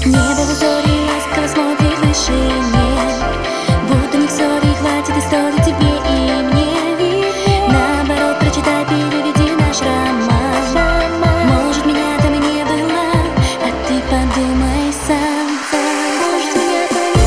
Небо в узоре ласково смотрит выше нет, будто не в ссоре хватит истории тебе и мне. Наоборот, прочитай, переведи наш роман. Может, меня там и не было, а ты подумай сам. Может, меня там не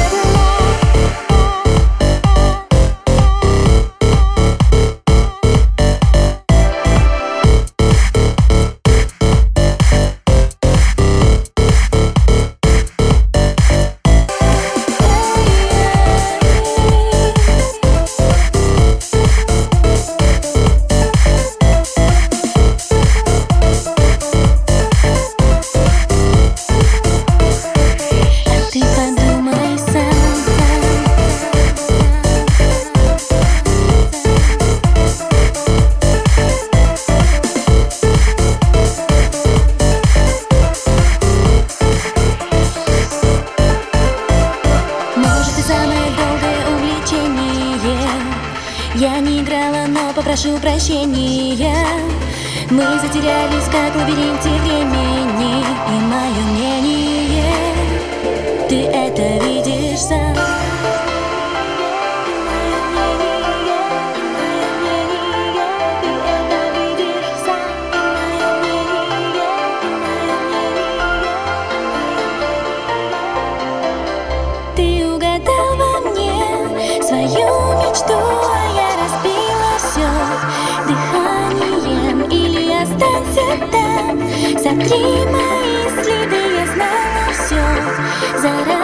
самое долгое увлечение. Я не играла, но попрошу прощения. Мы затерялись, как в лабиринте времени. И мое мнение, ты это видишь сам. Свою мечту, а я разбила все дыханием. Или останься там, сотри мои следы, я знала все заранее.